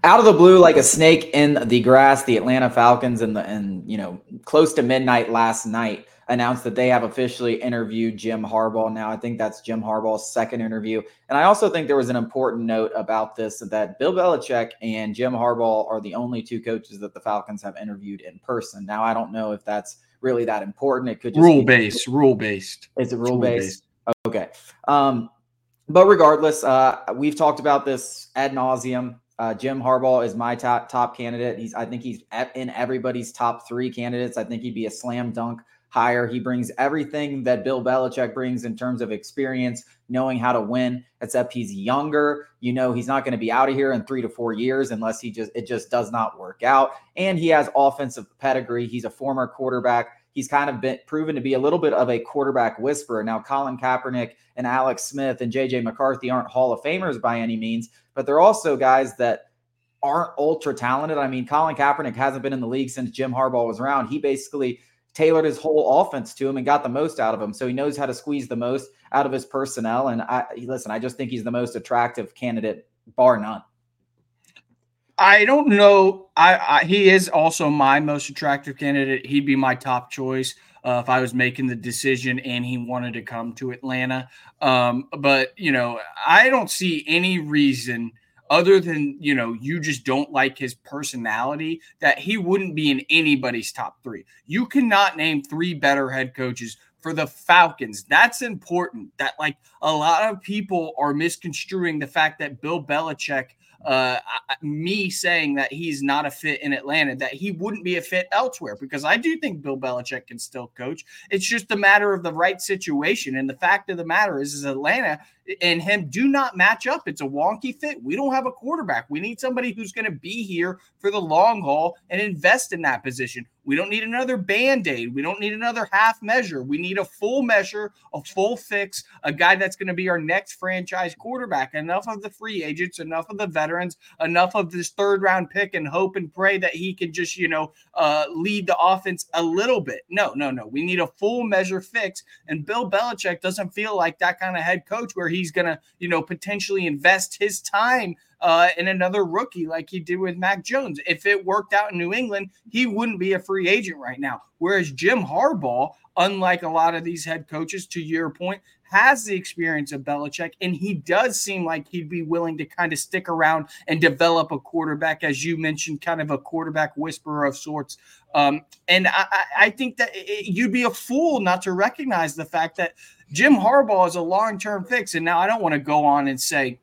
Out of the blue, like a snake in the grass, the Atlanta Falcons and close to midnight last night announced that they have officially interviewed Jim Harbaugh. Now, I think that's Jim Harbaugh's second interview. And I also think there was an important note about this, that Bill Belichick and Jim Harbaugh are the only two coaches that the Falcons have interviewed in person. Now, I don't know if that's really that important. It could just rule-based. Is it rule-based? Okay. But regardless, we've talked about this ad nauseum. Jim Harbaugh is my top candidate. I think he's in everybody's top three candidates. I think he'd be a slam dunk hire. He brings everything that Bill Belichick brings in terms of experience, knowing how to win, except he's younger. He's not going to be out of here in 3 to 4 years unless it just does not work out. And he has offensive pedigree. He's a former quarterback. He's kind of been proven to be a little bit of a quarterback whisperer. Now, Colin Kaepernick and Alex Smith and J.J. McCarthy aren't Hall of Famers by any means, but they're also guys that aren't ultra talented. I mean, Colin Kaepernick hasn't been in the league since Jim Harbaugh was around. He basically tailored his whole offense to him and got the most out of him. So he knows how to squeeze the most out of his personnel. And I just think he's the most attractive candidate, bar none. I don't know. He is also my most attractive candidate. He'd be my top choice if I was making the decision and he wanted to come to Atlanta. But I don't see any reason other than, you just don't like his personality that he wouldn't be in anybody's top three. You cannot name three better head coaches for the Falcons. That's important. That a lot of people are misconstruing the fact that Bill Belichick, me saying that he's not a fit in Atlanta, that he wouldn't be a fit elsewhere, because I do think Bill Belichick can still coach. It's just a matter of the right situation. And the fact of the matter is Atlanta and him do not match up. It's a wonky fit. We don't have a quarterback. We need somebody who's going to be here for the long haul and invest in that position. We don't need another Band-Aid. We don't need another half measure. We need a full measure, a full fix, a guy that's going to be our next franchise quarterback. Enough of the free agents, enough of the veterans, enough of this third-round pick and hope and pray that he can just, lead the offense a little bit. No. We need a full measure fix. And Bill Belichick doesn't feel like that kind of head coach where he's going to, potentially invest his time in another rookie like he did with Mac Jones. If it worked out in New England, he wouldn't be a free agent right now. Whereas Jim Harbaugh, unlike a lot of these head coaches, to your point, has the experience of Belichick, and he does seem like he'd be willing to kind of stick around and develop a quarterback, as you mentioned, kind of a quarterback whisperer of sorts. And I think that you'd be a fool not to recognize the fact that Jim Harbaugh is a long-term fix. And now I don't want to go on and say,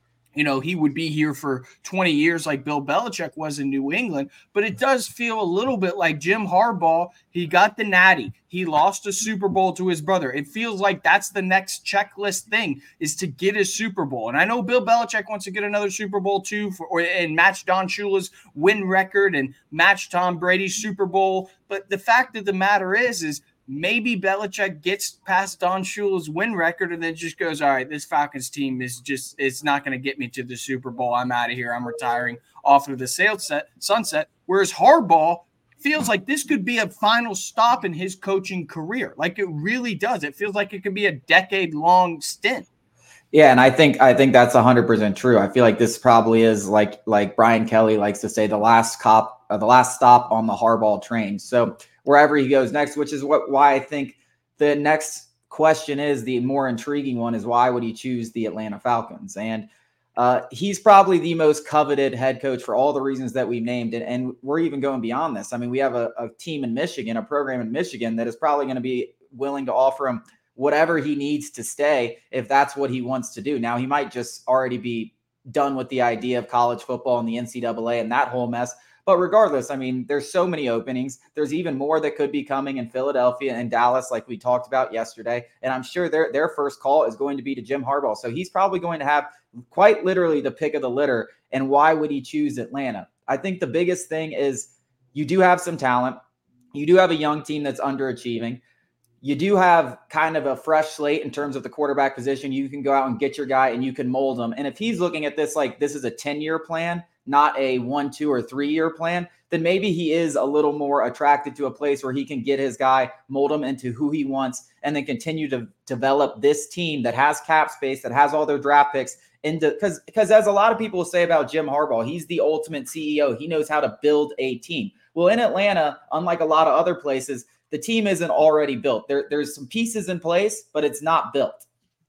he would be here for 20 years like Bill Belichick was in New England, but it does feel a little bit like Jim Harbaugh. He got the natty. He lost a Super Bowl to his brother. It feels like that's the next checklist thing, is to get his Super Bowl. And I know Bill Belichick wants to get another Super Bowl too, and match Don Shula's win record and match Tom Brady's Super Bowl. But the fact of the matter is maybe Belichick gets past Don Shula's win record and then just goes, all right, this Falcons team it's not going to get me to the Super Bowl. I'm out of here. I'm retiring off of the sunset. Whereas Harbaugh feels like this could be a final stop in his coaching career. Like it really does. It feels like it could be a decade-long stint. Yeah, and I think that's 100% true. I feel like this probably is like Brian Kelly likes to say, the last stop on the Harbaugh train. So wherever he goes next, which is why I think the next question is the more intriguing one, is why would he choose the Atlanta Falcons? And he's probably the most coveted head coach for all the reasons that we named. And we're even going beyond this. I mean, we have a team in Michigan, a program in Michigan that is probably going to be willing to offer him whatever he needs to stay if that's what he wants to do. Now, he might just already be done with the idea of college football and the NCAA and that whole mess. But regardless, I mean, there's so many openings. There's even more that could be coming in Philadelphia and Dallas, like we talked about yesterday. And I'm sure their first call is going to be to Jim Harbaugh. So he's probably going to have quite literally the pick of the litter. And why would he choose Atlanta? I think the biggest thing is you do have some talent. You do have a young team that's underachieving. You do have kind of a fresh slate in terms of the quarterback position. You can go out and get your guy and you can mold him. And if he's looking at this like this is a 10-year plan, not a 1, 2, or 3-year plan, then maybe he is a little more attracted to a place where he can get his guy, mold him into who he wants, and then continue to develop this team that has cap space, that has all their draft picks into, because as a lot of people say about Jim Harbaugh, he's the ultimate CEO. He knows how to build a team. Well, in Atlanta, unlike a lot of other places, the team isn't already built. There's some pieces in place, but it's not built.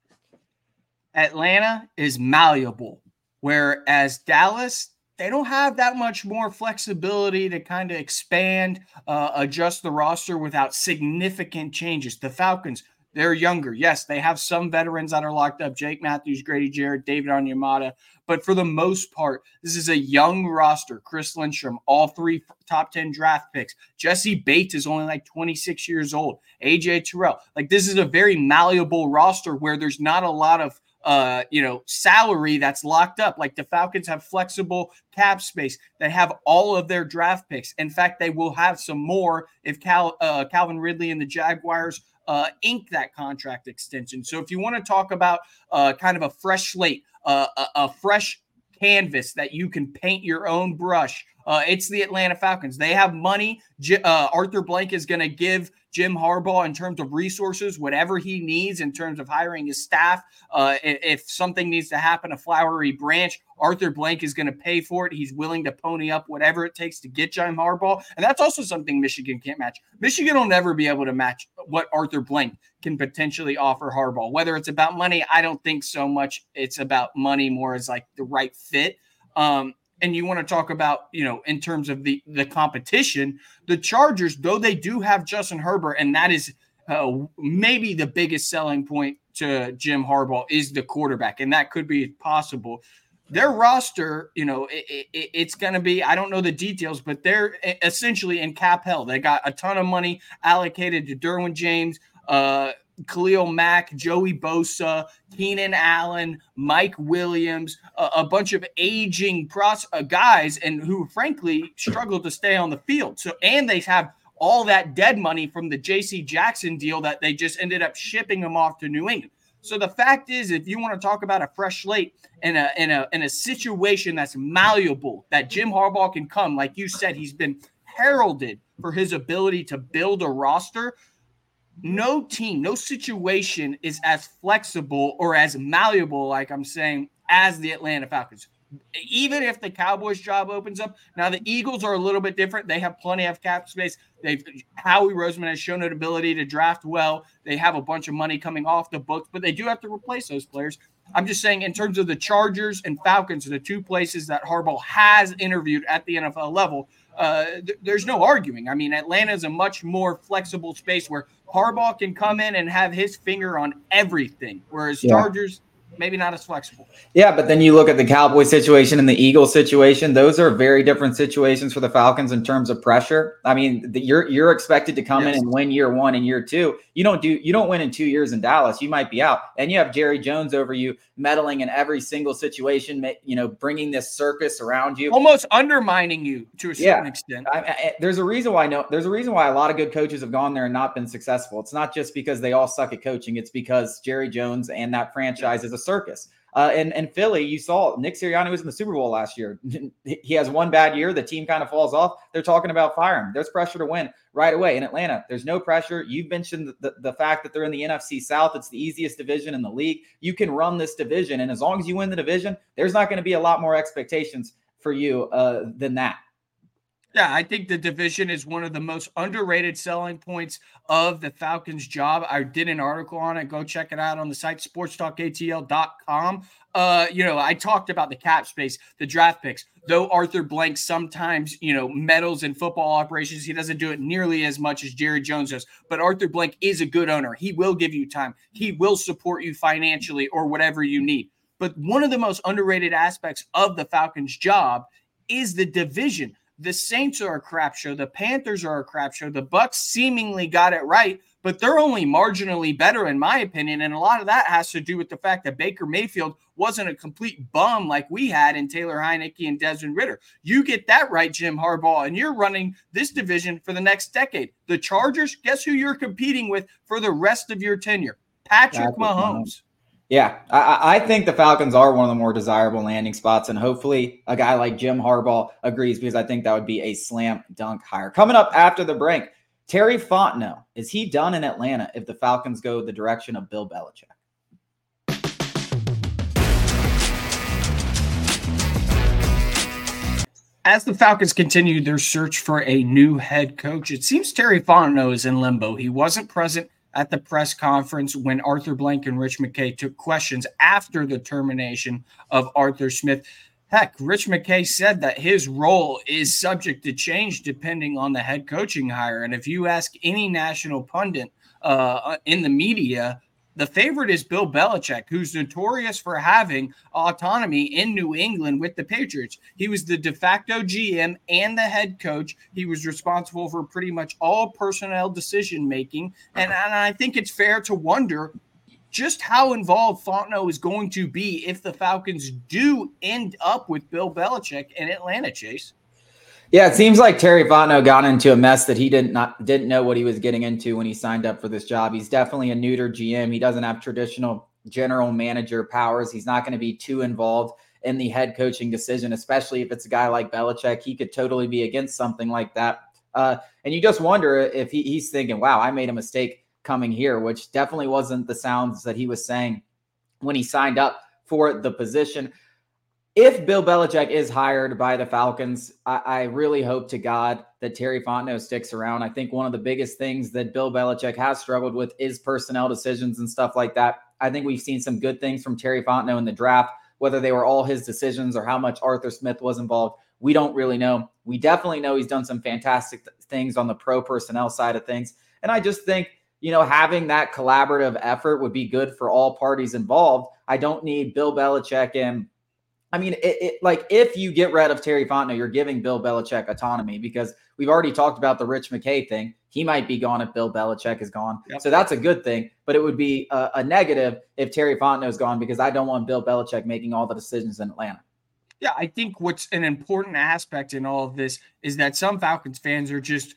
Atlanta is malleable, whereas Dallas, they don't have that much more flexibility to kind of expand, adjust the roster without significant changes. The Falcons, they're younger. Yes, they have some veterans that are locked up, Jake Matthews, Grady Jarrett, David Onyemata. But for the most part, this is a young roster. Chris Lindstrom, all 3 top 10 draft picks. Jesse Bates is only like 26 years old. AJ Terrell. Like, this is a very malleable roster where there's not a lot of salary that's locked up. Like, the Falcons have flexible cap space. They have all of their draft picks. In fact, they will have some more if Calvin Ridley and the Jaguars ink that contract extension. So if you want to talk about kind of a fresh slate, a fresh canvas that you can paint your own brush, it's the Atlanta Falcons. They have money. Arthur Blank is going to give Jim Harbaugh, in terms of resources, whatever he needs in terms of hiring his staff. If something needs to happen, a flowery branch, Arthur Blank is going to pay for it. He's willing to pony up whatever it takes to get Jim Harbaugh. And that's also something Michigan can't match. Michigan will never be able to match what Arthur Blank can potentially offer Harbaugh. Whether it's about money, I don't think so much it's about money, more as like the right fit. And you want to talk about, in terms of the competition, the Chargers, though they do have Justin Herbert, and that is maybe the biggest selling point to Jim Harbaugh is the quarterback, and that could be possible. Their roster, it's going to be, I don't know the details, but they're essentially in cap hell. They got a ton of money allocated to Derwin James, Khalil Mack, Joey Bosa, Keenan Allen, Mike Williams, a bunch of aging guys, and who frankly struggled to stay on the field. So, and they have all that dead money from the J.C. Jackson deal that they just ended up shipping them off to New England. So the fact is, if you want to talk about a fresh slate in a situation that's malleable, that Jim Harbaugh can come, like you said, he's been heralded for his ability to build a roster. No team, no situation is as flexible or as malleable, like I'm saying, as the Atlanta Falcons. Even if the Cowboys job opens up. Now, the Eagles are a little bit different. They have plenty of cap space. Howie Roseman has shown an ability to draft well. They have a bunch of money coming off the books, but they do have to replace those players. I'm just saying, in terms of the Chargers and Falcons, the 2 places that Harbaugh has interviewed at the NFL level, there's no arguing. I mean, Atlanta is a much more flexible space where Harbaugh can come in and have his finger on everything, whereas Chargers, maybe not as flexible. Yeah, but then you look at the Cowboys situation and the Eagles situation. Those are very different situations for the Falcons in terms of pressure. I mean, you're expected to come in and win year 1 and year 2. You don't win in 2 years in Dallas. You might be out. And you have Jerry Jones over you, meddling in every single situation, bringing this circus around you, almost undermining you to a certain extent. There's a reason why a lot of good coaches have gone there and not been successful. It's not just because they all suck at coaching. It's because Jerry Jones and that franchise is a circus. And Philly, you saw Nick Sirianni was in the Super Bowl last year. He has one bad year. The team kind of falls off. They're talking about firing him. There's pressure to win right away. In Atlanta, there's no pressure. You've mentioned the fact that they're in the NFC South. It's the easiest division in the league. You can run this division. And as long as you win the division, there's not going to be a lot more expectations for you than that. Yeah, I think the division is one of the most underrated selling points of the Falcons' job. I did an article on it. Go check it out on the site, sportstalkatl.com. I talked about the cap space, the draft picks. Though Arthur Blank sometimes, meddles in football operations, he doesn't do it nearly as much as Jerry Jones does. But Arthur Blank is a good owner. He will give you time. He will support you financially or whatever you need. But one of the most underrated aspects of the Falcons' job is the division. The Saints are a crap show. The Panthers are a crap show. The Bucks seemingly got it right, but they're only marginally better, in my opinion. And a lot of that has to do with the fact that Baker Mayfield wasn't a complete bum like we had in Taylor Heineke and Desmond Ridder. You get that right, Jim Harbaugh, and you're running this division for the next decade. The Chargers, guess who you're competing with for the rest of your tenure? Patrick Mahomes. Yeah, I think the Falcons are one of the more desirable landing spots, and hopefully a guy like Jim Harbaugh agrees, because I think that would be a slam dunk hire. Coming up after the break, Terry Fontenot, is he done in Atlanta if the Falcons go the direction of Bill Belichick? As the Falcons continue their search for a new head coach, it seems Terry Fontenot is in limbo. He wasn't present at the press conference when Arthur Blank and Rich McKay took questions after the termination of Arthur Smith. Heck, Rich McKay said that his role is subject to change depending on the head coaching hire. And if you ask any national pundit in the media, the favorite is Bill Belichick, who's notorious for having autonomy in New England with the Patriots. He was the de facto GM and the head coach. He was responsible for pretty much all personnel decision-making. And I think it's fair to wonder just how involved Fontenot is going to be if the Falcons do end up with Bill Belichick in Atlanta, Chase. Yeah, it seems like Terry Fontenot got into a mess that he didn't know what he was getting into when he signed up for this job. He's definitely a neuter GM. He doesn't have traditional general manager powers. He's not going to be too involved in the head coaching decision, especially if it's a guy like Belichick. He could totally be against something like that. And you just wonder if he's thinking, wow, I made a mistake coming here, which definitely wasn't the sounds that he was saying when he signed up for the position. If Bill Belichick is hired by the Falcons, I really hope to God that Terry Fontenot sticks around. I think one of the biggest things that Bill Belichick has struggled with is personnel decisions and stuff like that. I think we've seen some good things from Terry Fontenot in the draft, whether they were all his decisions or how much Arthur Smith was involved. We don't really know. We definitely know he's done some fantastic things on the pro personnel side of things. And I just think, having that collaborative effort would be good for all parties involved. I don't need Bill Belichick and if you get rid of Terry Fontenot, you're giving Bill Belichick autonomy, because we've already talked about the Rich McKay thing. He might be gone if Bill Belichick is gone. Yep. So that's a good thing, but it would be a negative if Terry Fontenot is gone, because I don't want Bill Belichick making all the decisions in Atlanta. Yeah, I think what's an important aspect in all of this is that some Falcons fans are just,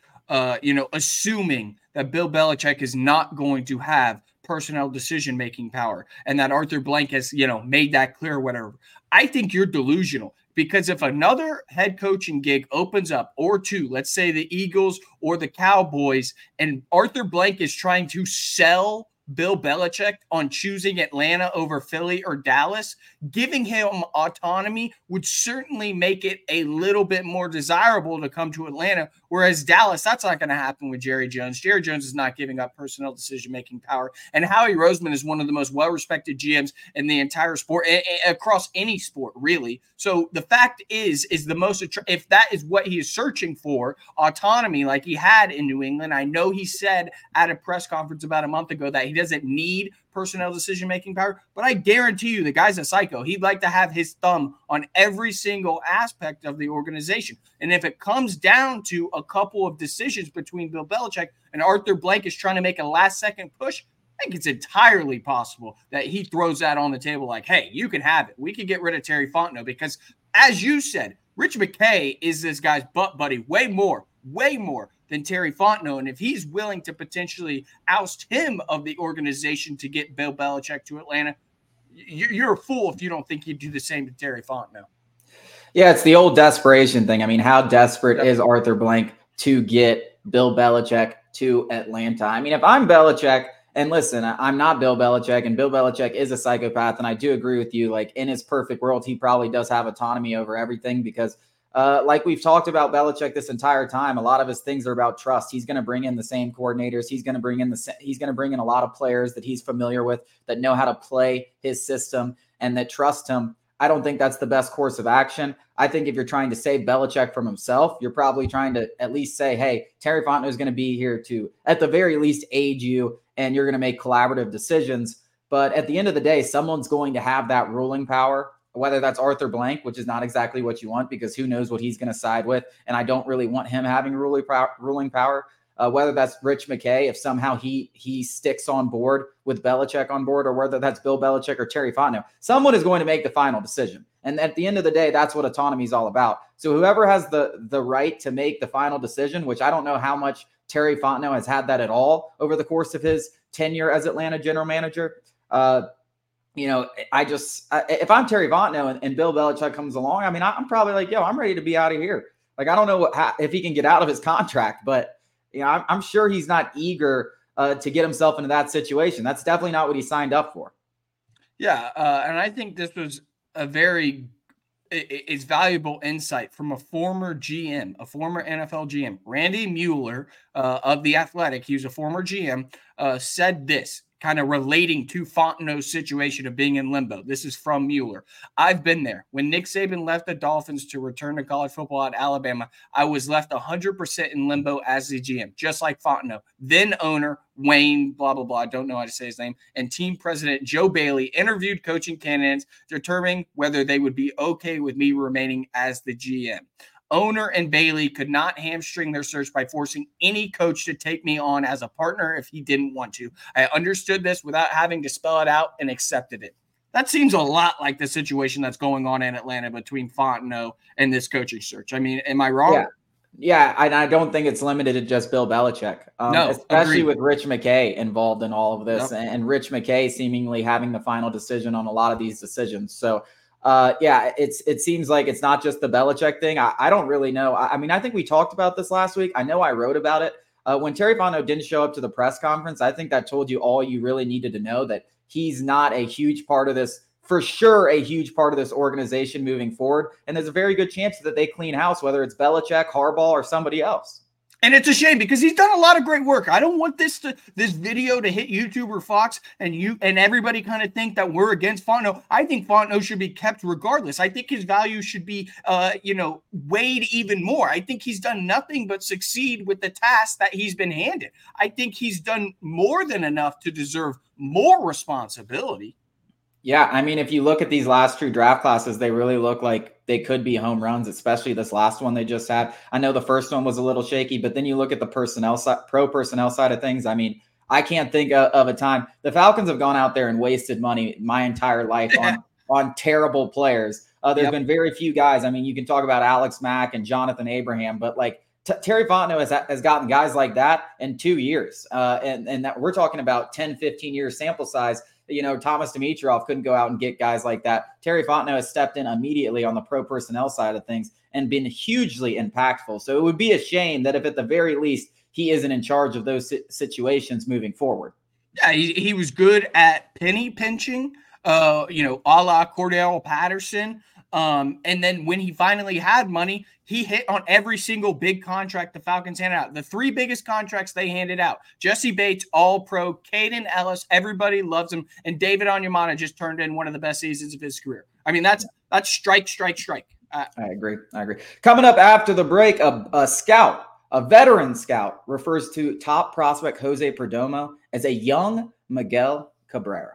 assuming that Bill Belichick is not going to have personnel decision-making power and that Arthur Blank has, made that clear or whatever. I think you're delusional, because if another head coaching gig opens up, or two, let's say the Eagles or the Cowboys, and Arthur Blank is trying to sell Bill Belichick on choosing Atlanta over Philly or Dallas, giving him autonomy would certainly make it a little bit more desirable to come to Atlanta. Whereas Dallas, that's not going to happen with Jerry Jones. Jerry Jones is not giving up personnel decision-making power. And Howie Roseman is one of the most well-respected GMs in the entire sport, across any sport, really. So the fact is the most, if that is what he is searching for, autonomy like he had in New England. I know he said at a press conference about a month ago that he doesn't need personnel decision-making power, but I guarantee you the guy's a psycho. He'd like to have his thumb on every single aspect of the organization. And if it comes down to a couple of decisions between Bill Belichick and Arthur Blank is trying to make a last-second push, I think it's entirely possible that he throws that on the table like, hey, you can have it. We can get rid of Terry Fontenot, because, as you said, Rich McKay is this guy's butt buddy way more than Terry Fontenot. And if he's willing to potentially oust him of the organization to get Bill Belichick to Atlanta, you're a fool if you don't think he'd do the same to Terry Fontenot. Yeah, it's the old desperation thing. I mean, how desperate is Arthur Blank to get Bill Belichick to Atlanta? I mean, if I'm Belichick, and listen, I'm not Bill Belichick, and Bill Belichick is a psychopath, and I do agree with you. Like, in his perfect world, he probably does have autonomy over everything, because like we've talked about Belichick this entire time, a lot of his things are about trust. He's going to bring in the same coordinators. He's going to bring in a lot of players that he's familiar with, that know how to play his system and that trust him. I don't think that's the best course of action. I think if you're trying to save Belichick from himself, you're probably trying to at least say, hey, Terry Fontenot is going to be here to, at the very least, aid you, and you're going to make collaborative decisions. But at the end of the day, someone's going to have that ruling power, whether that's Arthur Blank, which is not exactly what you want, because who knows what he's going to side with. And I don't really want him having ruling power. Whether that's Rich McKay, if somehow he sticks on board with Belichick on board, or whether that's Bill Belichick or Terry Fontenot, someone is going to make the final decision. And at the end of the day, that's what autonomy is all about. So whoever has the right to make the final decision, which I don't know how much Terry Fontenot has had that at all over the course of his tenure as Atlanta general manager. If I'm Terry Fontenot and Bill Belichick comes along, I mean, I'm probably like, yo, I'm ready to be out of here. Like, I don't know if he can get out of his contract, but I'm sure he's not eager to get himself into that situation. That's definitely not what he signed up for. Yeah, and I think this was a very is valuable insight from a former GM, a former NFL GM, Randy Mueller of The Athletic. He was a former GM, said this, kind of relating to Fontenot's situation of being in limbo. This is from Mueller. I've been there. When Nick Saban left the Dolphins to return to college football at Alabama, I was left 100% in limbo as the GM, just like Fontenot. Then owner Wayne, blah, blah, blah, I don't know how to say his name, and team president Joe Bailey interviewed coaching candidates, determining whether they would be okay with me remaining as the GM. Owner and Bailey could not hamstring their search by forcing any coach to take me on as a partner if he didn't want to. I understood this without having to spell it out and accepted it. That seems a lot like the situation that's going on in Atlanta between Fontenot and this coaching search. I mean, am I wrong? Yeah, I don't think it's limited to just Bill Belichick. No, especially agreed. with Rich McKay involved in all of this, and Rich McKay seemingly having the final decision on a lot of these decisions. So, it seems like it's not just the Belichick thing. I don't really know. I mean, I think we talked about this last week. I know I wrote about it. When Terry Fontenot didn't show up to the press conference, I think that told you all you really needed to know, that he's not a huge part of this. For sure, a huge part of this organization moving forward. And there's a very good chance that they clean house, whether it's Belichick, Harbaugh, or somebody else. And it's a shame because he's done a lot of great work. I don't want this video to hit YouTube or Fox and everybody kind of think that we're against Fontenot. I think Fontenot should be kept regardless. I think his value should be, weighed even more. I think he's done nothing but succeed with the task that he's been handed. I think he's done more than enough to deserve more responsibility. Yeah, I mean, if you look at these last two draft classes, they really look like they could be home runs, especially this last one they just had. I know the first one was a little shaky, but then you look at the personnel side, pro personnel side of things. I mean, I can't think of a time. The Falcons have gone out there and wasted money my entire life on terrible players. There's been very few guys. I mean, you can talk about Alex Mack and Jonathan Abraham, but like Terry Fontenot has gotten guys like that in 2 years. And that we're talking about 10, 15 years sample size. You know, Thomas Dimitroff couldn't go out and get guys like that. Terry Fontenot has stepped in immediately on the pro personnel side of things and been hugely impactful. So it would be a shame that if at the very least he isn't in charge of those situations moving forward. Yeah, he was good at penny pinching, a la Cordell Patterson. And then when he finally had money, he hit on every single big contract the Falcons handed out. The three biggest contracts they handed out: Jesse Bates, All-Pro, Caden Ellis, everybody loves him, and David Onyemata just turned in one of the best seasons of his career. I mean, that's strike. I agree. Coming up after the break, a scout, a veteran scout, refers to top prospect Jose Perdomo as a young Miguel Cabrera.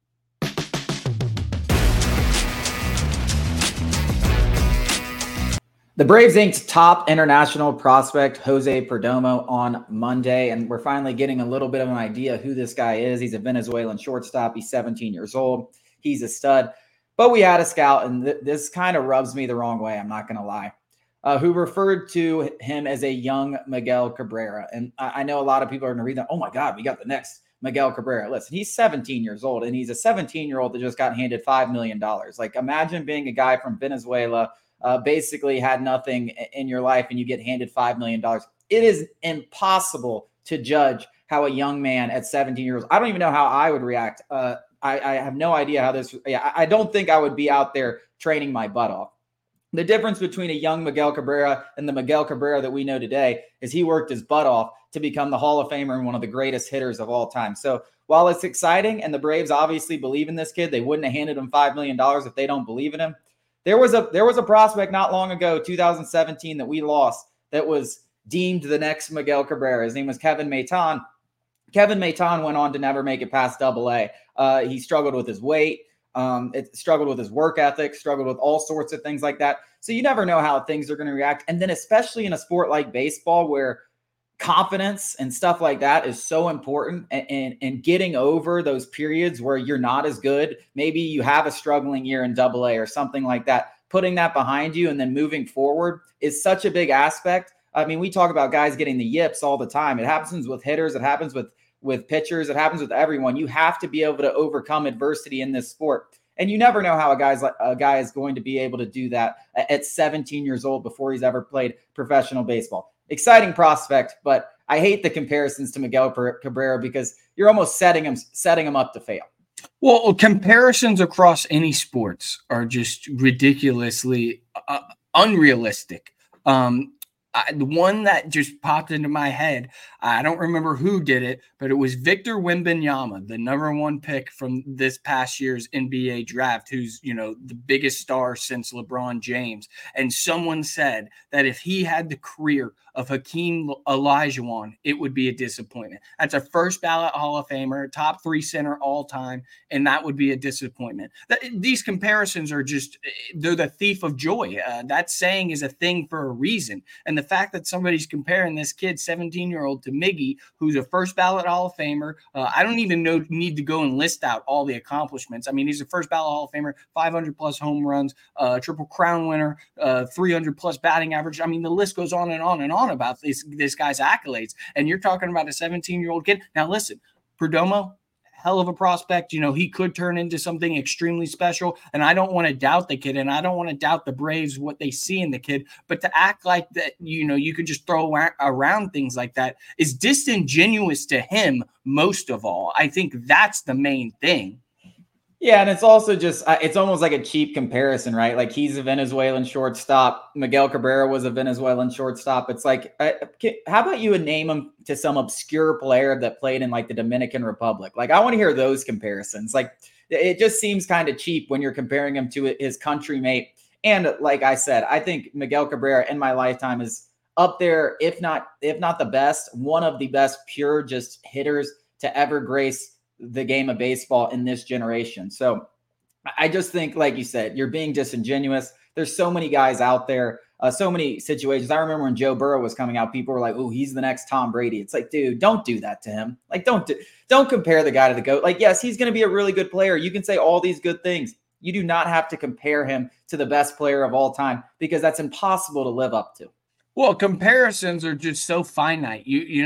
The Braves inked top international prospect Jose Perdomo on Monday, and we're finally getting a little bit of an idea who this guy is. He's a Venezuelan shortstop. He's 17 years old. He's a stud. But we had a scout, and this kind of rubs me the wrong way, I'm not going to lie, who referred to him as a young Miguel Cabrera. And I know a lot of people are going to read that. Oh, my God, we got the next Miguel Cabrera. Listen, he's 17 years old, and he's a 17-year-old that just got handed $5 million. Like, imagine being a guy from Venezuela, basically had nothing in your life, and you get handed $5 million. It is impossible to judge how a young man at 17 years old, I don't even know how I would react. I have no idea how this, I don't think I would be out there training my butt off. The difference between a young Miguel Cabrera and the Miguel Cabrera that we know today is he worked his butt off to become the Hall of Famer and one of the greatest hitters of all time. So while it's exciting and the Braves obviously believe in this kid, they wouldn't have handed him $5 million if they don't believe in him. There was a prospect not long ago, 2017, that we lost that was deemed the next Miguel Cabrera. His name was Kevin Maton. Kevin Maton went on to never make it past AA. He struggled with his weight, struggled with his work ethic, struggled with all sorts of things like that. So you never know how things are going to react. And then especially in a sport like baseball where confidence and stuff like that is so important, and getting over those periods where you're not as good. Maybe you have a struggling year in AA or something like that. Putting that behind you and then moving forward is such a big aspect. I mean, we talk about guys getting the yips all the time. It happens with hitters. It happens with pitchers. It happens with everyone. You have to be able to overcome adversity in this sport. And you never know how a guy is going to be able to do that at 17 years old before he's ever played professional baseball. Exciting prospect, but I hate the comparisons to Miguel Cabrera because you're almost setting him up to fail. Well, comparisons across any sports are just ridiculously unrealistic. The one that just popped into my head, I don't remember who did it, but it was Victor Wembanyama, the number one pick from this past year's NBA draft, who's, the biggest star since LeBron James. And someone said that if he had the career of Hakeem Olajuwon, it would be a disappointment. That's a first ballot Hall of Famer, top 3 center all time, and that would be a disappointment. These comparisons are just, they're the thief of joy. That saying is a thing for a reason. And the fact that somebody's comparing this kid, 17-year-old, to Miggy, who's a first ballot Hall of Famer, I don't even need to go and list out all the accomplishments. I mean, he's a first ballot Hall of Famer, 500 plus home runs, Triple Crown winner, 300 plus batting average. I mean, the list goes on and on and on about this guy's accolades. And you're talking about a 17-year-old kid. Now, listen, Perdomo, hell of a prospect. He could turn into something extremely special. And I don't want to doubt the kid, and I don't want to doubt the Braves, what they see in the kid. But to act like that, you can just throw around things like that is disingenuous to him most of all. I think that's the main thing. Yeah, and it's also just, it's almost like a cheap comparison, right? Like, he's a Venezuelan shortstop. Miguel Cabrera was a Venezuelan shortstop. It's like, how about you name him to some obscure player that played in like the Dominican Republic? Like, I want to hear those comparisons. Like, it just seems kind of cheap when you're comparing him to his country mate. And like I said, I think Miguel Cabrera in my lifetime is up there, if not the best, one of the best pure just hitters to ever grace the game of baseball in this generation. So I just think, like you said, you're being disingenuous. There's so many guys out there, so many situations. I remember when Joe Burrow was coming out, people were like, "Oh, he's the next Tom Brady." It's like, dude, don't do that to him. Like, don't compare the guy to the GOAT. Like, yes, he's going to be a really good player. You can say all these good things. You do not have to compare him to the best player of all time, because that's impossible to live up to. Well, comparisons are just so finite.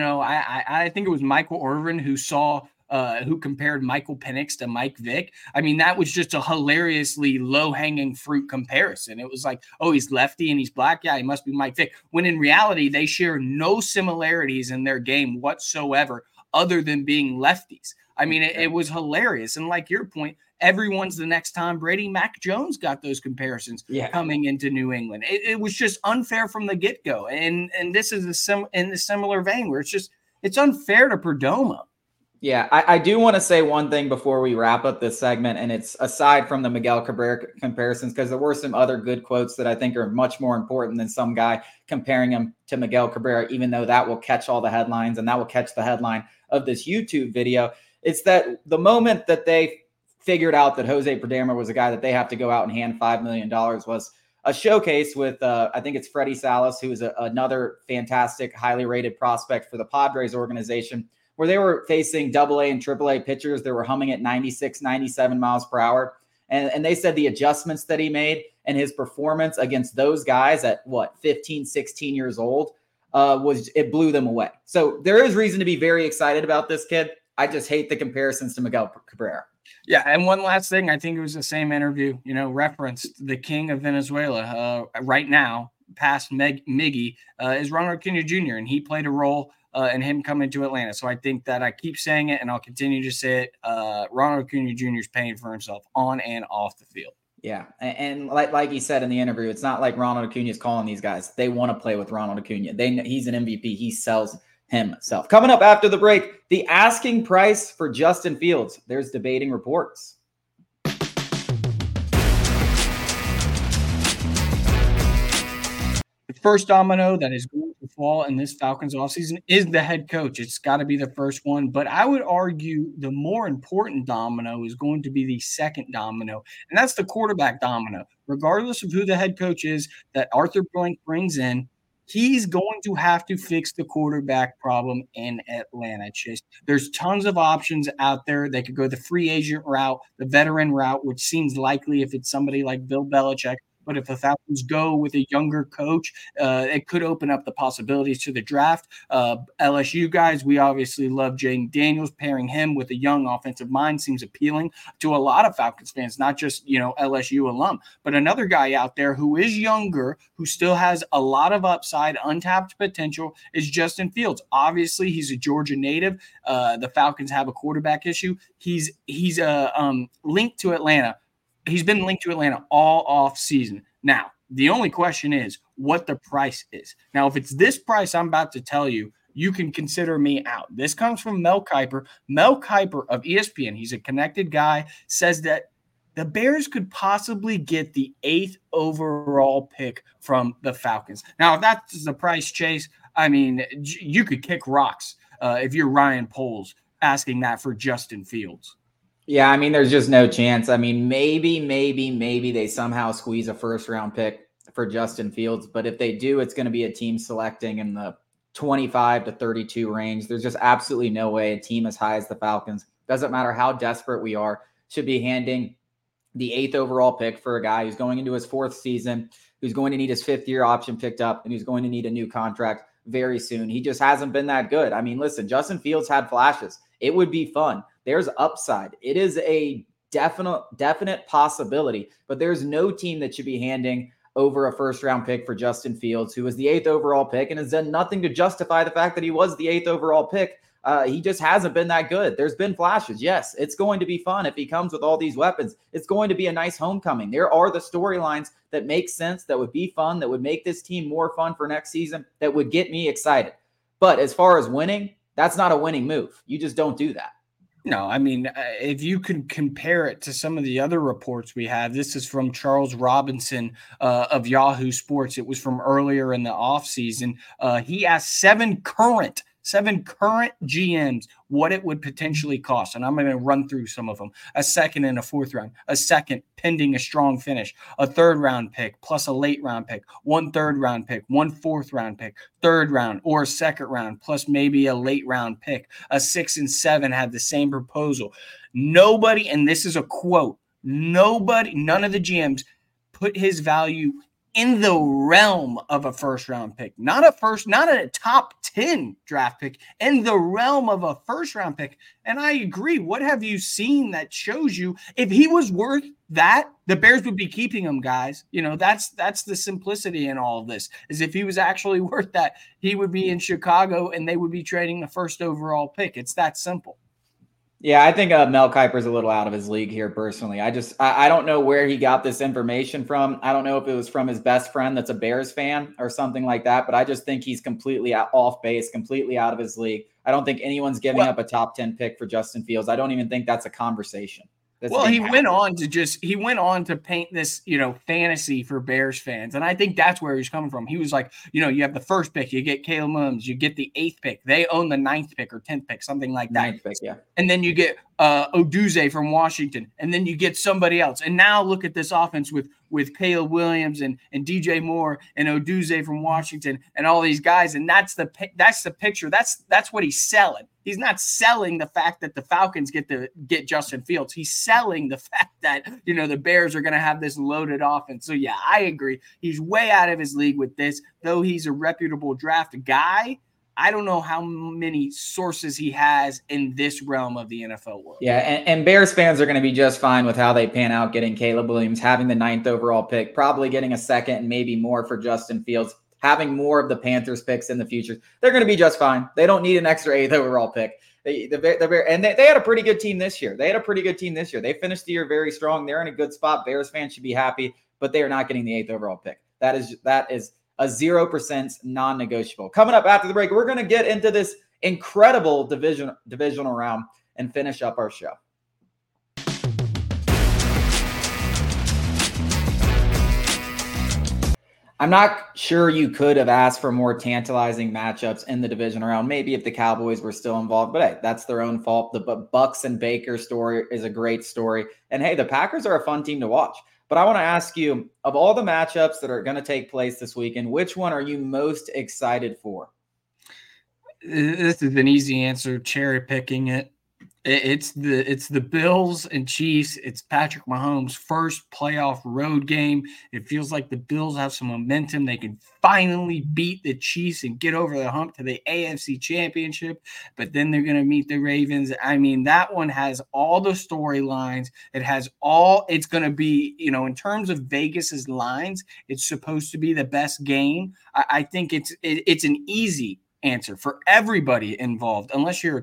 I think it was Michael Irvin who compared Michael Penix to Mike Vick. I mean, that was just a hilariously low-hanging fruit comparison. It was like, oh, he's lefty and he's black. Yeah, he must be Mike Vick. When in reality, they share no similarities in their game whatsoever other than being lefties. I mean, it was hilarious. And like your point, everyone's the next Tom Brady. Mac Jones got those comparisons coming into New England. It was just unfair from the get-go. And this is in the similar vein where it's unfair to Perdomo. Yeah, I do want to say one thing before we wrap up this segment, and it's aside from the Miguel Cabrera comparisons, because there were some other good quotes that I think are much more important than some guy comparing him to Miguel Cabrera, even though that will catch all the headlines, and that will catch the headline of this YouTube video. It's that the moment that they figured out that Jose Perdomo was a guy that they have to go out and hand $5 million was a showcase with, I think it's Freddie Salas, who is another fantastic, highly rated prospect for the Padres organization, where they were facing AA and AAA pitchers that were humming at 96, 97 miles per hour. And they said the adjustments that he made and his performance against those guys at 15, 16 years old, it blew them away. So there is reason to be very excited about this kid. I just hate the comparisons to Miguel Cabrera. Yeah, and one last thing, I think it was the same interview, referenced the king of Venezuela right now, past Miggy, is Ronald Acuna Jr., and he played a role in him coming to Atlanta. So I think that I keep saying it, and I'll continue to say it. Ronald Acuna Jr. is paying for himself on and off the field. Yeah, and like he said in the interview, it's not like Ronald Acuna is calling these guys. They want to play with Ronald Acuna. He's an MVP. He sells himself. Coming up after the break, the asking price for Justin Fields. There's debating reports. The first domino that is going to fall in this Falcons offseason is the head coach. It's got to be the first one. But I would argue the more important domino is going to be the second domino, and that's the quarterback domino. Regardless of who the head coach is that Arthur Blank brings in, he's going to have to fix the quarterback problem in Atlanta, Chase. There's tons of options out there. They could go the free agent route, the veteran route, which seems likely if it's somebody like Bill Belichick. But if the Falcons go with a younger coach, it could open up the possibilities to the draft. LSU guys, we obviously love Jayden Daniels. Pairing him with a young offensive mind seems appealing to a lot of Falcons fans, not just, LSU alum, but another guy out there who is younger, who still has a lot of upside, untapped potential, is Justin Fields. Obviously, he's a Georgia native. The Falcons have a quarterback issue. He's linked to Atlanta. He's been linked to Atlanta all off season. Now, the only question is what the price is. Now, if it's this price I'm about to tell you, you can consider me out. This comes from Mel Kiper. Mel Kiper of ESPN, he's a connected guy, says that the Bears could possibly get the 8th overall pick from the Falcons. Now, if that's the price, Chase, I mean, you could kick rocks if you're Ryan Poles asking that for Justin Fields. Yeah, I mean, there's just no chance. I mean, maybe they somehow squeeze a first-round pick for Justin Fields. But if they do, it's going to be a team selecting in the 25 to 32 range. There's just absolutely no way a team as high as the Falcons, doesn't matter how desperate we are, should be handing the 8th overall pick for a guy who's going into his 4th season, who's going to need his 5th-year option picked up, and who's going to need a new contract very soon. He just hasn't been that good. I mean, listen, Justin Fields had flashes. It would be fun. There's upside. It is a definite possibility, but there's no team that should be handing over a first-round pick for Justin Fields, who was the 8th overall pick and has done nothing to justify the fact that he was the 8th overall pick. He just hasn't been that good. There's been flashes. Yes, it's going to be fun if he comes with all these weapons. It's going to be a nice homecoming. There are the storylines that make sense, that would be fun, that would make this team more fun for next season, that would get me excited. But as far as winning, that's not a winning move. You just don't do that. No, I mean, if you could compare it to some of the other reports we have, this is from Charles Robinson of Yahoo Sports. It was from earlier in the offseason. He asked seven current GMs what it would potentially cost. And I'm going to run through some of them. A 2nd and a 4th round, a 2nd pending a strong finish, a 3rd round pick plus a late round pick, 1 3rd round pick, 1 4th round pick, 3rd round or 2nd round plus maybe a late round pick. A 6 and 7 had the same proposal. Nobody, and this is a quote, none of the GMs put his value in the realm of a first-round pick, not a top 10 draft pick, in the realm of a first-round pick. And I agree. What have you seen that shows you if he was worth that, the Bears would be keeping him, guys? That's the simplicity in all of this, is if he was actually worth that, he would be in Chicago and they would be trading the 1st overall pick. It's that simple. Yeah, I think Mel Kiper's a little out of his league here personally. I don't know where he got this information from. I don't know if it was from his best friend that's a Bears fan or something like that, but I just think he's completely off base, completely out of his league. I don't think anyone's giving up a top 10 pick for Justin Fields. I don't even think that's a conversation. He went on to paint this, fantasy for Bears fans. And I think that's where he's coming from. He was like, you have the 1st pick, you get Caleb Williams, you get the 8th pick. They own the 9th pick or 10th pick, something like that. 9th pick, yeah. And then you get Odunze from Washington, and then you get somebody else. And now look at this offense with Caleb Williams and DJ Moore and Odunze from Washington and all these guys. And that's the picture. That's what he's selling. He's not selling the fact that the Falcons get Justin Fields. He's selling the fact that, the Bears are going to have this loaded offense. So, yeah, I agree. He's way out of his league with this. Though he's a reputable draft guy, I don't know how many sources he has in this realm of the NFL world. Yeah, and Bears fans are going to be just fine with how they pan out getting Caleb Williams, having the 9th overall pick, probably getting a 2nd and maybe more for Justin Fields, having more of the Panthers picks in the future. They're going to be just fine. They don't need an extra 8th overall pick. They had a pretty good team this year. They finished the year very strong. They're in a good spot. Bears fans should be happy, but they are not getting the 8th overall pick. That is a 0% non-negotiable. Coming up after the break, we're going to get into this incredible divisional round and finish up our show. I'm not sure you could have asked for more tantalizing matchups in the division round. Maybe if the Cowboys were still involved, but hey, that's their own fault. The Bucks and Baker story is a great story. And hey, the Packers are a fun team to watch. But I want to ask you, of all the matchups that are going to take place this weekend, which one are you most excited for? This is an easy answer, cherry picking it. It's the Bills and Chiefs. It's Patrick Mahomes' first playoff road game. It feels like the Bills have some momentum. They can finally beat the Chiefs and get over the hump to the AFC Championship. But then they're going to meet the Ravens. I mean, that one has all the storylines. It has all. It's going to be, in terms of Vegas's lines, it's supposed to be the best game. I think it's an easy answer for everybody involved, unless you're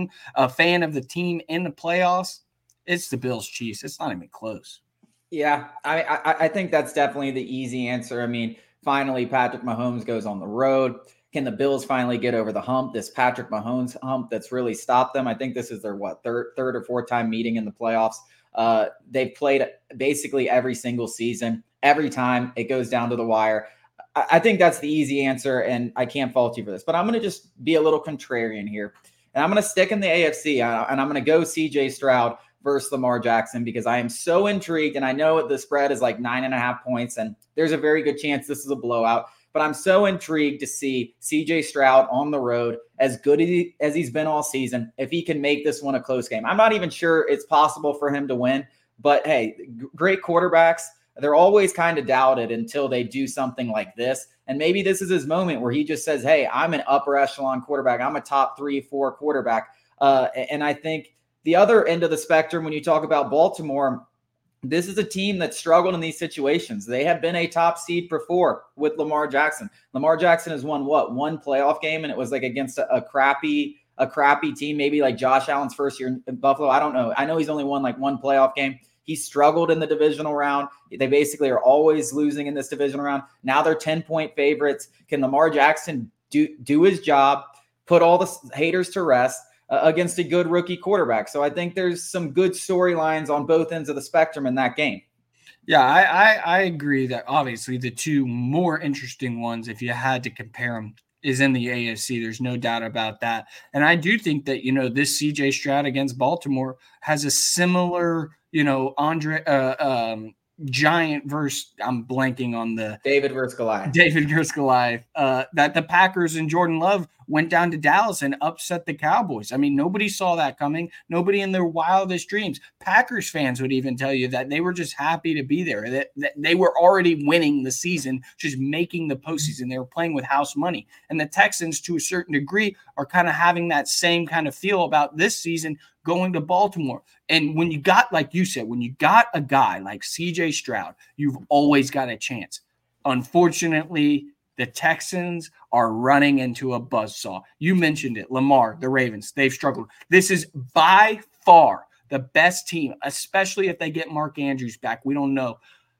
a fan of the team in the playoffs. It's the Bills Chiefs. It's not even close. Yeah, I think that's definitely the easy answer. I mean, finally Patrick Mahomes goes on the road. Can the Bills finally get over the hump, this Patrick Mahomes hump that's really stopped them? I think this is their third or fourth time meeting in the playoffs. They've played basically every single season. Every time it goes down to the wire. I think that's the easy answer, and I can't fault you for this. But I'm going to just be a little contrarian here, and I'm going to stick in the AFC, and I'm going to go CJ Stroud versus Lamar Jackson because I am so intrigued, and I know the spread is like 9.5 points, and there's a very good chance this is a blowout. But I'm so intrigued to see CJ Stroud on the road, as good as he's been all season, if he can make this one a close game. I'm not even sure it's possible for him to win, but hey, great quarterbacks. They're always kind of doubted until they do something like this. And maybe this is his moment where he just says, hey, I'm an upper echelon quarterback. I'm a top 3-4 quarterback. And I think the other end of the spectrum, when you talk about Baltimore, this is a team that struggled in these situations. They have been a top seed before with Lamar Jackson. Lamar Jackson has won one playoff game, and it was like against a crappy team, maybe like Josh Allen's first year in Buffalo. I don't know. I know he's only won like one playoff game. He struggled in the divisional round. They basically are always losing in this divisional round. Now they're 10-point favorites. Can Lamar Jackson do his job, put all the haters to rest against a good rookie quarterback? So I think there's some good storylines on both ends of the spectrum in that game. Yeah, I agree that obviously the two more interesting ones, if you had to compare them, is in the AFC. There's no doubt about that. And I do think that, this CJ Stroud against Baltimore has a similar, Giant versus, I'm blanking on the David versus Goliath. That the Packers and Jordan Love went down to Dallas and upset the Cowboys. I mean, nobody saw that coming. Nobody in their wildest dreams. Packers fans would even tell you that they were just happy to be there, that they were already winning the season, just making the postseason. They were playing with house money. And the Texans, to a certain degree, are kind of having that same kind of feel about this season going to Baltimore. And when you got, like you said, when you got a guy like CJ Stroud, you've always got a chance. Unfortunately, the Texans are running into a buzzsaw. You mentioned it, Lamar, the Ravens, they've struggled. This is by far the best team, especially if they get Mark Andrews back. We don't know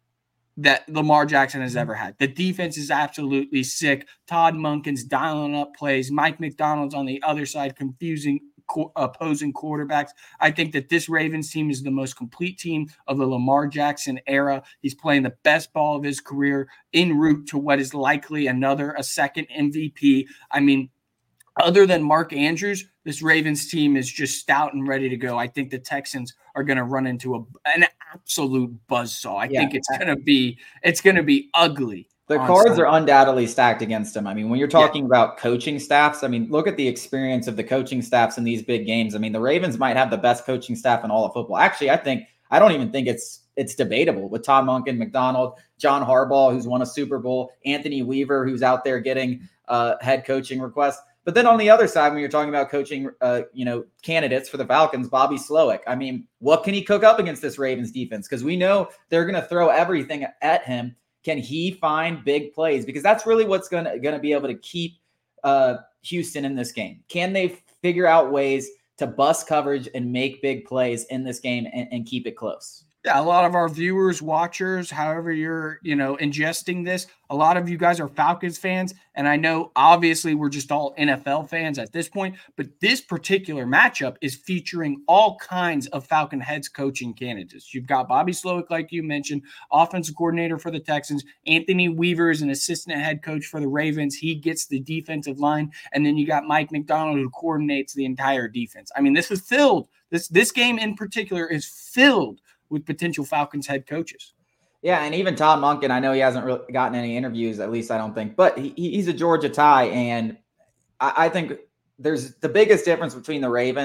that Lamar Jackson has ever had. The defense is absolutely sick. Todd Monken's dialing up plays. Mike McDonald's on the other side, confusing opposing quarterbacks. I think that this Ravens team is the most complete team of the Lamar Jackson era. He's playing the best ball of his career en route to what is likely a second MVP. I mean, other than Mark Andrews, this Ravens team is just stout and ready to go. I think the Texans are going to run into an absolute buzzsaw. I think it's going to be ugly. The cards are undoubtedly stacked against him. I mean, when you're talking about coaching staffs, I mean, look at the experience of the coaching staffs in these big games. I mean, the Ravens might have the best coaching staff in all of football. Actually, I don't even think it's debatable with Todd Monken, McDonald, John Harbaugh, who's won a Super Bowl, Anthony Weaver, who's out there getting head coaching requests. But then on the other side, when you're talking about coaching, candidates for the Falcons, Bobby Slowick. I mean, what can he cook up against this Ravens defense? Because we know they're going to throw everything at him. Can he find big plays? Because that's really what's going to be able to keep Houston in this game. Can they figure out ways to bust coverage and make big plays in this game and keep it close? Yeah, a lot of our viewers, watchers, however you're, ingesting this, a lot of you guys are Falcons fans. And I know, obviously, we're just all NFL fans at this point. But this particular matchup is featuring all kinds of Falcon heads coaching candidates. You've got Bobby Slowick, like you mentioned, offensive coordinator for the Texans. Anthony Weaver is an assistant head coach for the Ravens. He gets the defensive line. And then you got Mike McDonald, who coordinates the entire defense. I mean, this is filled. This game in particular is filled with potential Falcons head coaches. Yeah, and even Todd Monken, I know he hasn't really gotten any interviews, at least I don't think, but he's a Georgia tie, and I think there's the biggest difference between the Ravens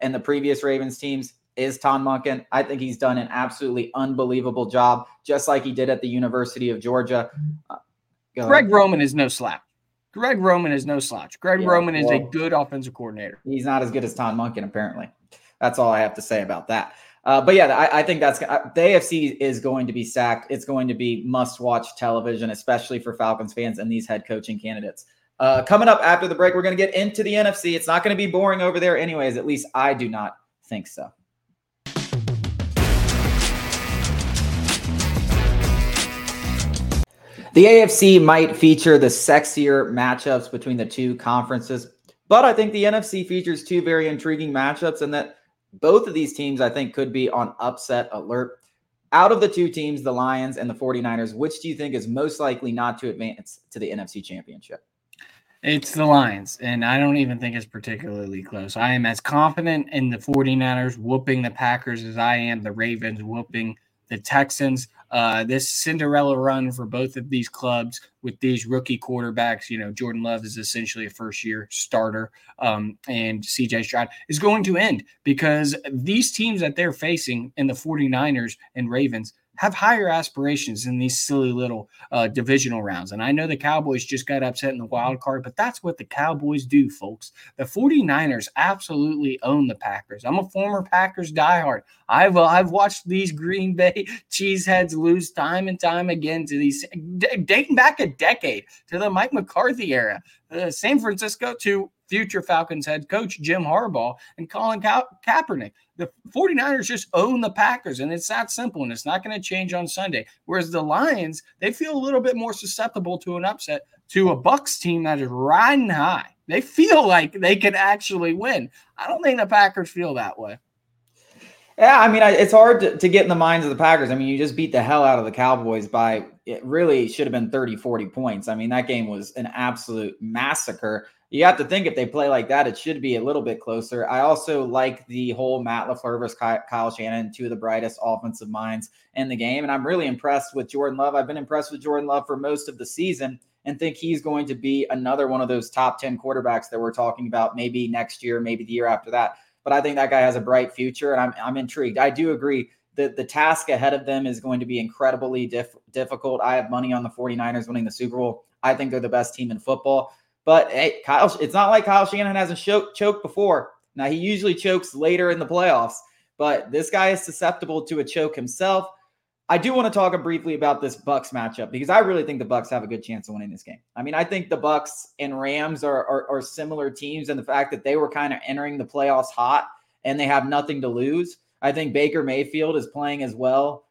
and the previous Ravens teams is Todd Monken. I think he's done an absolutely unbelievable job, just like he did at the University of Georgia. Greg Roman is no slouch. Greg Roman is a good offensive coordinator. He's not as good as Todd Monken, apparently. That's all I have to say about that. But yeah, I think that's the AFC is going to be stacked. It's going to be must-watch television, especially for Falcons fans and these head coaching candidates. Coming up after the break, we're going to get into the NFC. It's not going to be boring over there anyways. At least I do not think so. The AFC might feature the sexier matchups between the two conferences, but I think the NFC features two very intriguing matchups, and that both of these teams, I think, could be on upset alert. Out of the two teams, the Lions and the 49ers, which do you think is most likely not to advance to the NFC Championship? It's the Lions, and I don't even think it's particularly close. I am as confident in the 49ers whooping the Packers as I am the Ravens whooping the Texans. This Cinderella run for both of these clubs with these rookie quarterbacks, Jordan Love is essentially a first-year starter, and C.J. Stroud is going to end because these teams that they're facing in the 49ers and Ravens have higher aspirations in these silly little divisional rounds. And I know the Cowboys just got upset in the wild card, but that's what the Cowboys do, folks. The 49ers absolutely own the Packers. I'm a former Packers diehard. I've watched these Green Bay cheeseheads lose time and time again to these, dating back a decade to the Mike McCarthy era. San Francisco to future Falcons head coach Jim Harbaugh and Colin Kaepernick. The 49ers just own the Packers, and it's that simple, and it's not going to change on Sunday. Whereas the Lions, they feel a little bit more susceptible to an upset to a Bucs team that is riding high. They feel like they can actually win. I don't think the Packers feel that way. Yeah, I mean, it's hard to get in the minds of the Packers. I mean, you just beat the hell out of the Cowboys by, it really should have been 30, 40 points. I mean, that game was an absolute massacre. You have to think if they play like that, it should be a little bit closer. I also like the whole Matt LaFleur versus Kyle Shanahan, two of the brightest offensive minds in the game. And I'm really impressed with Jordan Love. I've been impressed with Jordan Love for most of the season and think he's going to be another one of those top 10 quarterbacks that we're talking about maybe next year, maybe the year after that. But I think that guy has a bright future, and I'm intrigued. I do agree that the task ahead of them is going to be incredibly difficult. I have money on the 49ers winning the Super Bowl. I think they're the best team in football. But, hey, it's not like Kyle Shanahan hasn't choked before. Now, he usually chokes later in the playoffs, but this guy is susceptible to a choke himself. I do want to talk briefly about this Bucs matchup because I really think the Bucs have a good chance of winning this game. I mean, I think the Bucs and Rams are similar teams in the fact that they were kind of entering the playoffs hot and they have nothing to lose. I think Baker Mayfield is playing as well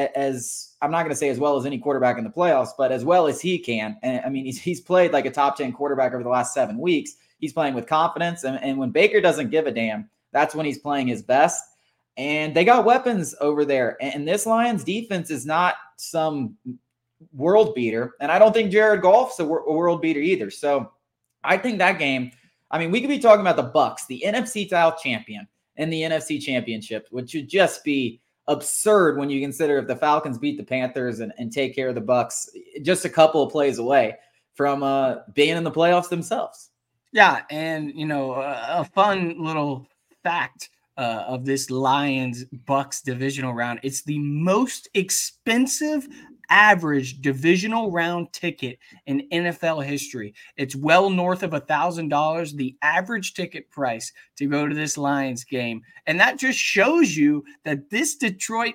as I'm not going to say as well as any quarterback in the playoffs, but as well as he can. And I mean, he's played like a top 10 quarterback over the last 7 weeks. He's playing with confidence. And when Baker doesn't give a damn, that's when he's playing his best. And they got weapons over there. And this Lions defense is not some world beater. And I don't think Jared Goff's a world beater either. So I think that game, I mean, we could be talking about the Bucs, the NFC South champion, and the NFC Championship, which would just be absurd when you consider if the Falcons beat the Panthers and take care of the Bucs just a couple of plays away from being in the playoffs themselves. Yeah, and, a fun little fact of this Lions-Bucs divisional round. It's the most expensive average divisional round ticket in NFL history. It's well north of $1,000, the average ticket price to go to this Lions game. And that just shows you that this Detroit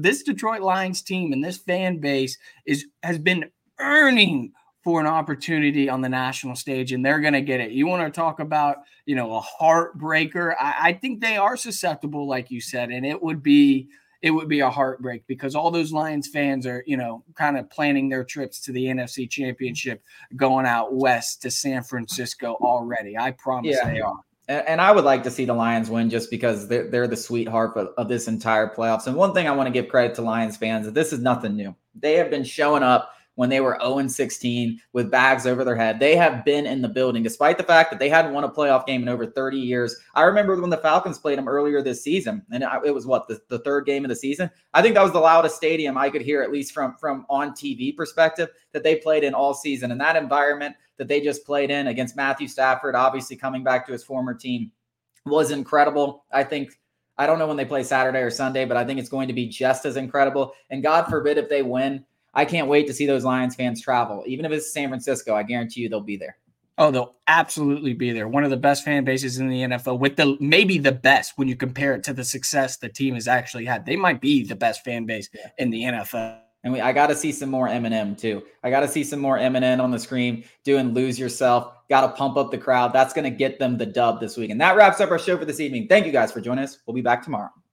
Lions team and this fan base has been earning for an opportunity on the national stage, and they're going to get it. You want to talk about, a heartbreaker? I think they are susceptible, like you said, and it would be a heartbreak because all those Lions fans are, kind of planning their trips to the NFC Championship, going out west to San Francisco already. I promise they are. And I would like to see the Lions win just because they're the sweetheart of this entire playoffs. And one thing I want to give credit to Lions fans is this is nothing new. They have been showing up when they were 0-16 with bags over their head. They have been in the building, despite the fact that they hadn't won a playoff game in over 30 years. I remember when the Falcons played them earlier this season, and it was the third game of the season. I think that was the loudest stadium I could hear, at least from on TV perspective, that they played in all season. And that environment that they just played in against Matthew Stafford, obviously coming back to his former team, was incredible. I don't know when they play Saturday or Sunday, but I think it's going to be just as incredible. And God forbid if they win, I can't wait to see those Lions fans travel. Even if it's San Francisco, I guarantee you they'll be there. Oh, they'll absolutely be there. One of the best fan bases in the NFL, with maybe the best when you compare it to the success the team has actually had. They might be the best fan base in the NFL. And I got to see some more Eminem too. I got to see some more Eminem on the screen doing Lose Yourself. Got to pump up the crowd. That's going to get them the dub this week. And that wraps up our show for this evening. Thank you guys for joining us. We'll be back tomorrow.